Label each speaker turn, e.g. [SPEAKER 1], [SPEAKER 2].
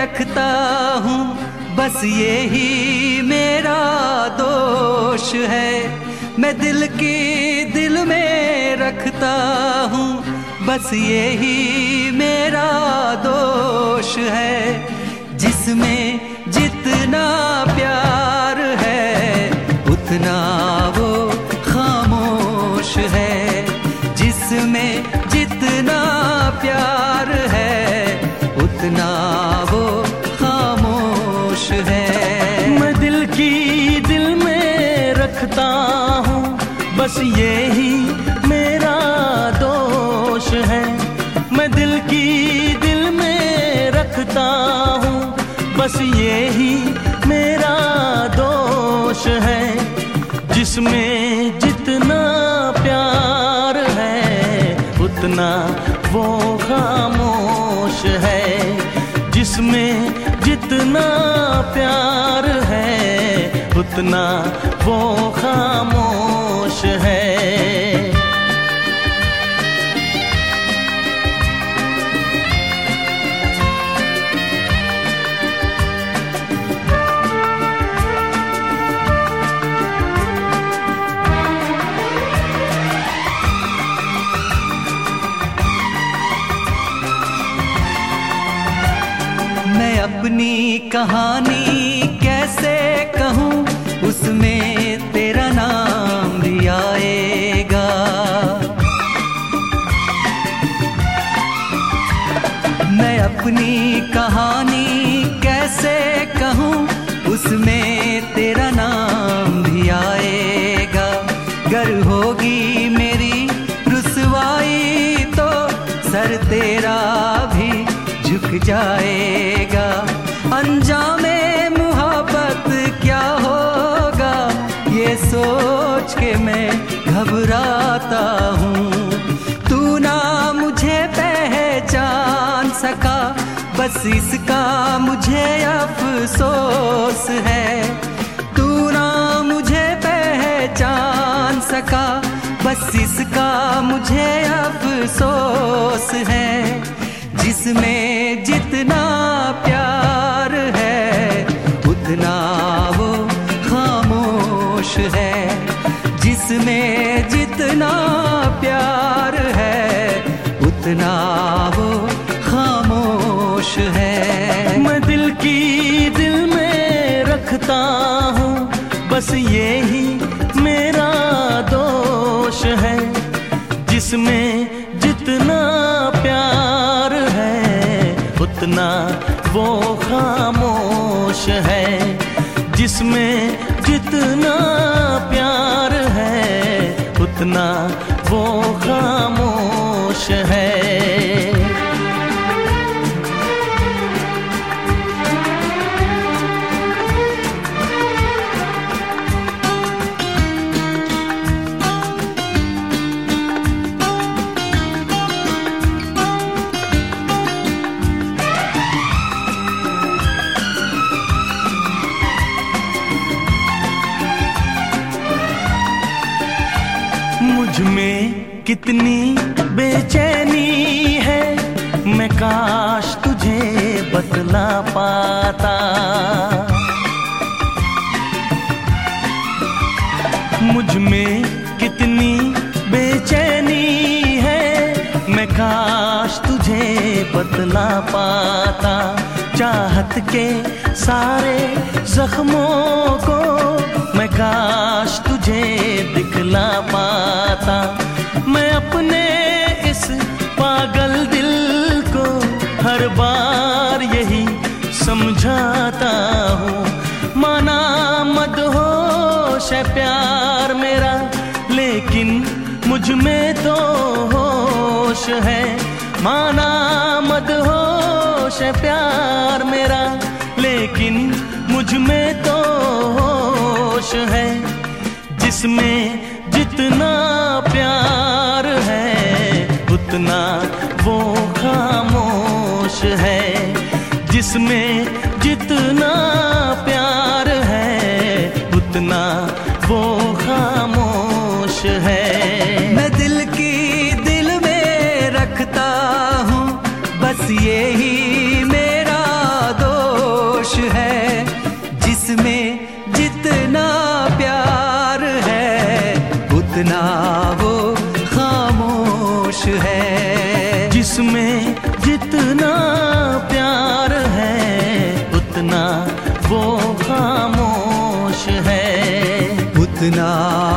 [SPEAKER 1] रखता हूँ, बस यही मेरा दोष है। मैं दिल की दिल में रखता हूँ, बस यही मेरा दोष है। जिसमें जितना प्यार है उतना वो खामोश है। जिसमें जितना प्यार है उतना वो खामोश है।
[SPEAKER 2] मैं दिल की दिल में रखता हूँ, बस यही मेरा दोष है। मैं दिल की दिल में रखता हूँ, बस यही मेरा दोष है। जिसमें जितना प्यार है उतना वो खामोश है। जिसमें जितना प्यार है उतना वो खामोश है।
[SPEAKER 1] मैं अपनी कहानी कैसे कहूँ, उसमें तेरा नाम भी आएगा। मैं अपनी कहानी कैसे कहूँ, उसमें तेरा नाम भी आएगा। गर होगी मेरी रुसवाई तो सर तेरा भी झुक जाएगा। अंजामे मुहब्बत क्या होगा, ये सोच के मैं घबराता हूँ। तू ना मुझे पहचान सका, बस इसका मुझे अफसोस है। तू ना मुझे पहचान सका, बस इसका मुझे अफसोस है। जिसमें जितना प्यार है उतना वो खामोश है। जिसमें जितना प्यार है उतना वो खामोश है।
[SPEAKER 2] मैं दिल की दिल में रखता हूँ, बस यही मेरा दोष है। जिसमें जितना प्यार है उतना वो खामोश है। जिसमें जितना प्यार है उतना वो खामोश है। मुझ में कितनी बेचैनी है, मैं काश तुझे बतला पाता। मुझ में कितनी बेचैनी है, मैं काश तुझे बतला पाता। चाहत के सारे जख्मों को मैं काश तुझे दिखला पाता। मैं अपने इस पागल दिल को हर बार यही समझाता हूँ। माना मदहोश है प्यार मेरा, लेकिन मुझ में तो होश है। माना मदहोश है प्यार मेरा, लेकिन मुझ में तो होश है। जिसमें जितना प्यार है उतना वो खामोश है। जिसमें जितना प्यार है उतना वो खामोश है।
[SPEAKER 1] मैं दिल की दिल में रखता हूँ, बस यही मेरा दोष उतना वो खामोश है।
[SPEAKER 2] जिसमें जितना प्यार है उतना वो खामोश है।
[SPEAKER 1] उतना